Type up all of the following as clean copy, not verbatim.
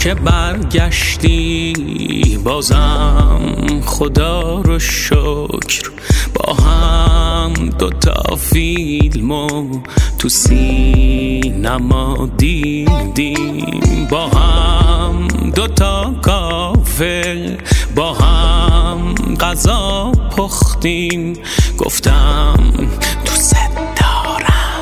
که برگشتی بازم خدا رو شکر، با هم دوتا فیلمو تو سینما دیدیم، با هم دوتا کافه با هم غذا پختیم. گفتم دوست دارم،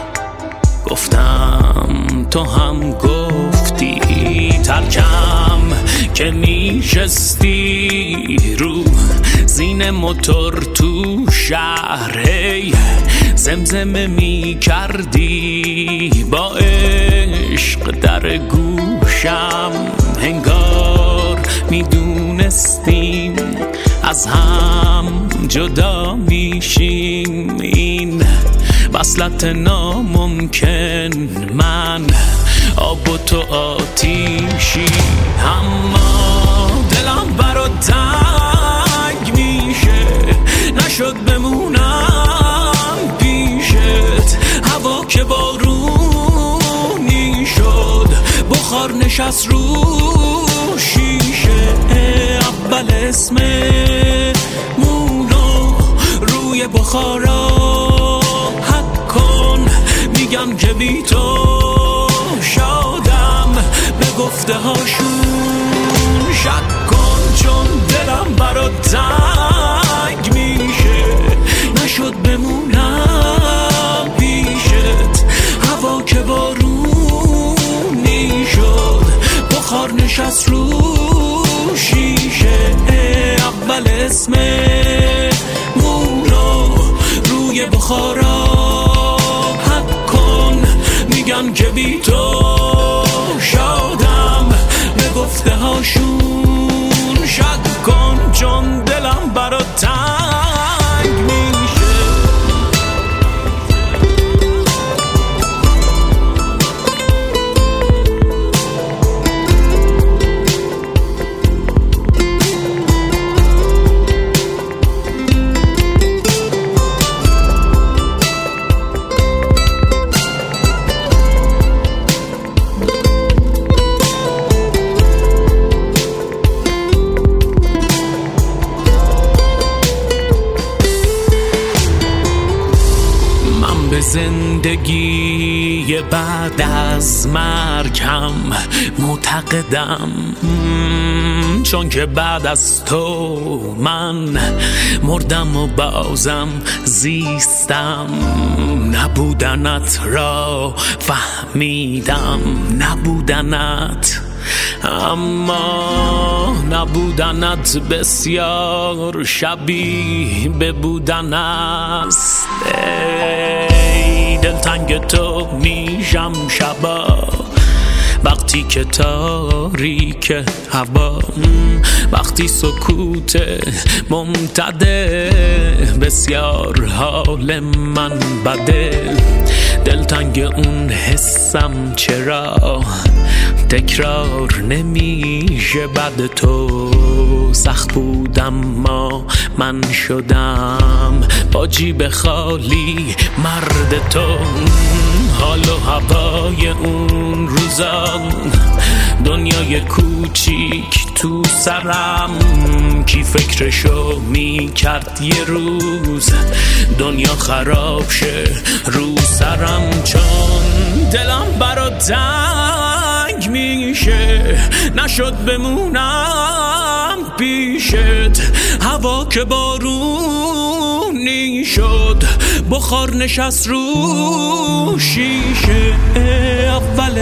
گفتم تو هم گفتی. ترکم که میشستی رو زین موتور تو شهر، زمزمه میکردی با عشق در گوشم، انگار میدونستیم از هم جدا میشیم. این وصلت ناممکن، من آب و تو آتیشی، اما دلم برات تنگ میشه، نشد بمونم پیشت. هوا که بارونی شد، بخار نشست رو شیشه. اول اسممونو روی بخارا حک کن، میگم که بی تو شادم، به گفته هاشون شک کن. چون دلم برات تنگ میشه، نشد بمونم پیشت. هوا که بارونی شد، بخار نشست رو شیشه. اول اسممونو روی بخارا حک کن، میگن که بی تو شادم، به گفته هاشون شک کن. چون دلم برات تنگ میشه. به زندگی بعد از مرگم معتقدم، چون که بعد از تو من مردم و بازم زیستم. نبودنت را فهمیدم، نبودنت، اما نبودنت بسیار شبیه به بودن است. دلتنگ تو میشم شبا، وقتی که تاریک هوا، وقتی سکوت ممتده، بسیار حال من بده. دلتنگ اون حسم چرا تکرار نمیشه بعد تو. سخت بودم ما من شدم با جیب خالی مرد تو. حال و هوای اون روزان، دنیای کوچیک تو سرم، کی فکرشو میکرد یه روز دنیا خراب شه رو سرم. چون دلم برات تنگ میشه، نشد بمونم پیشت. هوا که بارونی شد، بخار نشست رو شیشه. اول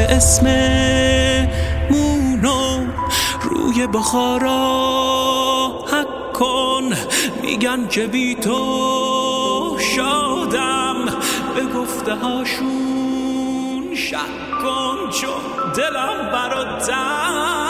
اسممونو روی بخارا حک کن، میگن که بی تو شادم، به گفته هاشون شک کن. چون دلم برات